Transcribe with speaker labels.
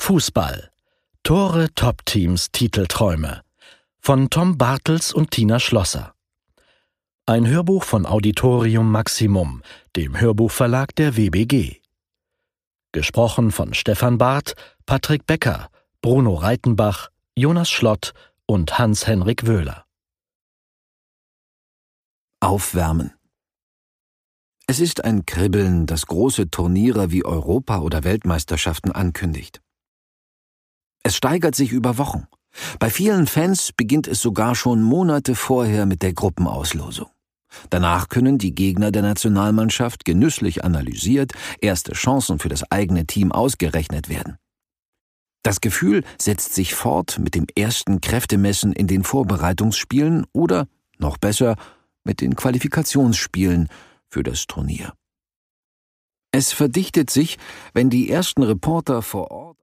Speaker 1: Fußball. Tore, Top-Teams, Titelträume. Von Tom Bartels und Tina Schlosser. Ein Hörbuch von Auditorium Maximum, dem Hörbuchverlag der WBG. Gesprochen von Stefan Barth, Patrick Becker, Bruno Reitenbach, Jonas Schlott und Hans-Henrik Wöhler.
Speaker 2: Aufwärmen. Es ist ein Kribbeln, das große Turniere wie Europa- oder Weltmeisterschaften ankündigt. Es steigert sich über Wochen. Bei vielen Fans beginnt es sogar schon Monate vorher mit der Gruppenauslosung. Danach können die Gegner der Nationalmannschaft genüsslich analysiert, erste Chancen für das eigene Team ausgerechnet werden. Das Gefühl setzt sich fort mit dem ersten Kräftemessen in den Vorbereitungsspielen oder, noch besser, mit den Qualifikationsspielen für das Turnier. Es verdichtet sich, wenn die ersten Reporter vor Ort